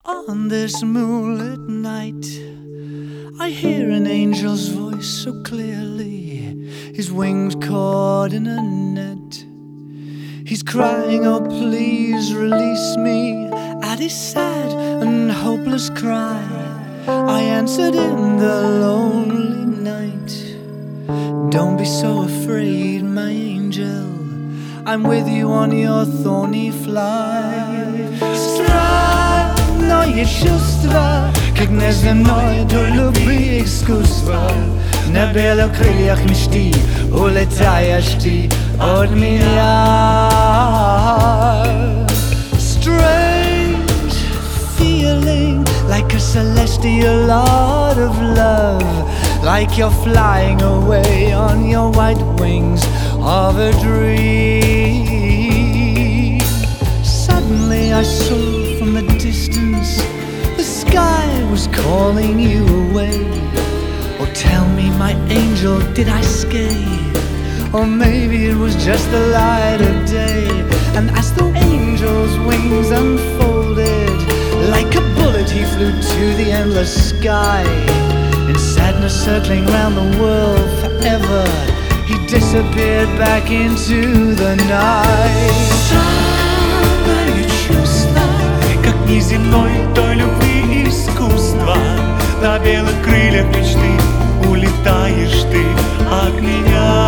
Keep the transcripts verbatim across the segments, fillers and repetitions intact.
On this moonlit night, I hear an angel's voice so clearly, his wings caught in a net. He's crying, oh please release me. At his sad and hopeless cry, I answered in the lonely night, don't be so afraid, my angel, I'm with you on your thorny flight. Странное чувство, как неземное до любви искусство. На белых крыльях мечты улетаешь ты от меня. Strange feeling, like a celestial art of love, like you're flying away on your white wings of a dream. Suddenly I saw from the distance the sky was calling you away. Oh, tell me, my angel, did I scare? Or maybe it was just the light of day. And as the angel's wings unfolded, like a bullet he flew to the endless sky. In sadness circling round the world forever, he disappeared back into the night. Странное чувство, как неземной той любви искусства. На белых крыльях мечты улетаешь ты от меня.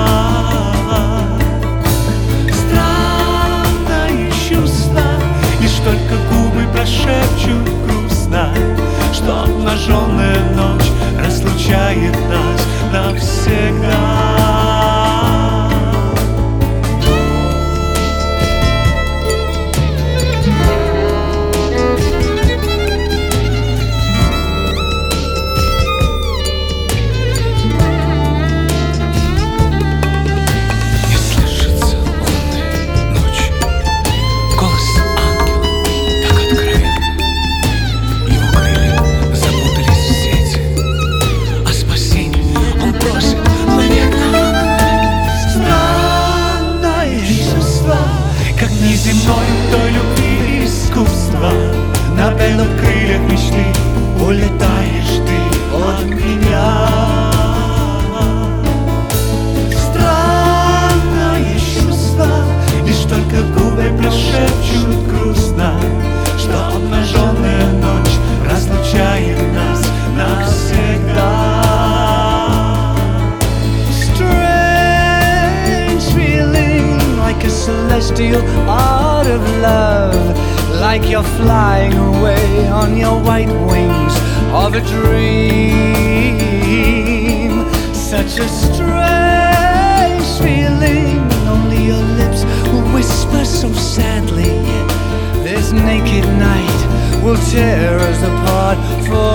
Странное чувство, лишь только губы прошепчут грустно, что обнаженная ночь разлучает нас навсегда. Неземной той любви искусства. На белых крыльях мечты улетаешь ты от меня. Странное чувство, лишь только губы прошепчут грустно, что обнаженная ночь разлучает нас навсегда. Like a celestial art of love, like you're flying away on your white wings of a dream. Such a strange feeling, only your lips will whisper so sadly. This naked night will tear us apart forever.